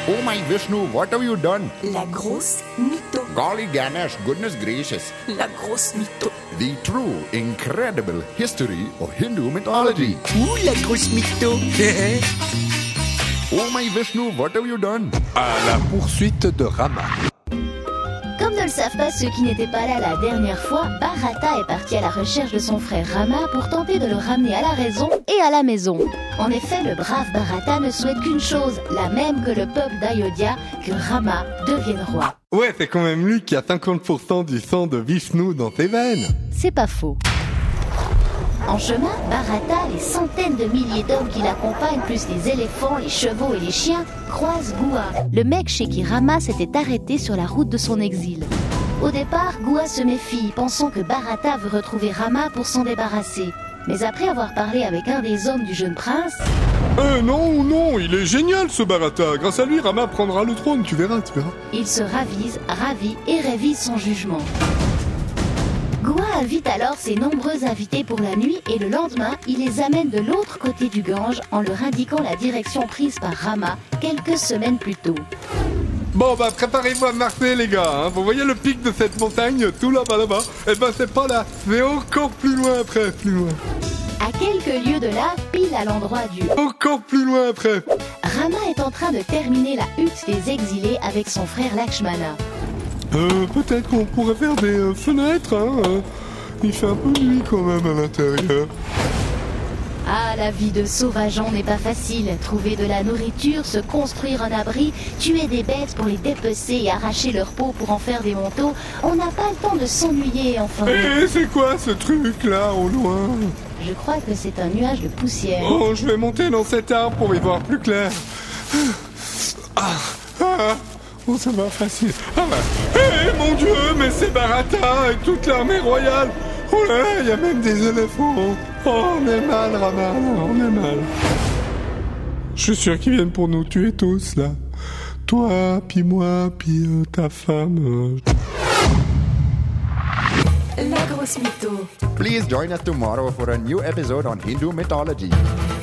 Oh my Vishnu, what have you done? La grosse mytho. Golly Ganesh, goodness gracious. La grosse mytho. The true, incredible history of Hindu mythology. Ouh, la grosse mytho. Oh my Vishnu, what have you done? À la poursuite de Rama. Comme ne le savent pas ceux qui n'étaient pas là la dernière fois, Bharata est parti à la recherche de son frère Rama pour tenter de le ramener à la raison et à la maison. En effet, le brave Bharata ne souhaite qu'une chose, la même que le peuple d'Ayodhya, que Rama devienne roi. Ouais, c'est quand même lui qui a 50% du sang de Vishnu dans ses veines. C'est pas faux. En chemin, Bharata, les centaines de milliers d'hommes qui l'accompagnent, plus les éléphants, les chevaux et les chiens, croisent Gua, le mec chez qui Rama s'était arrêté sur la route de son exil. Au départ, Gua se méfie, pensant que Bharata veut retrouver Rama pour s'en débarrasser. Mais après avoir parlé avec un des hommes du jeune prince... Non, il est génial ce Bharata. Grâce à lui, Rama prendra le trône, tu verras. Il se ravise, ravit et révise son jugement. Gua invite alors ses nombreux invités pour la nuit et le lendemain, il les amène de l'autre côté du Gange en leur indiquant la direction prise par Rama quelques semaines plus tôt. Bon préparez-vous à marcher les gars, Vous voyez le pic de cette montagne, tout là-bas Eh ben c'est pas là, c'est encore plus loin après, plus loin. À quelques lieues de là, pile à l'endroit du... Encore plus loin après. Rama est en train de terminer la hutte des exilés avec son frère Lakshmana. Peut-être qu'on pourrait faire des fenêtres, Il fait un peu nuit quand même à l'intérieur. Ah, la vie de sauvageon n'est pas facile. Trouver de la nourriture, se construire un abri, tuer des bêtes pour les dépecer et arracher leur peau pour en faire des manteaux. On n'a pas le temps de s'ennuyer, enfin. C'est quoi ce truc là au loin? Je crois que c'est un nuage de poussière. Oh, je vais monter dans cet arbre pour y voir plus clair. Oh, ça va facile. Mon Dieu, mais c'est Bharata et toute l'armée royale. Oh là, il y a même des éléphants. Oh, on est mal, Rama, on est mal. Je suis sûr qu'ils viennent pour nous tuer tous, là. Toi, puis moi, puis ta femme. La grosse mytho. Please join us tomorrow for a new episode on Hindu mythology.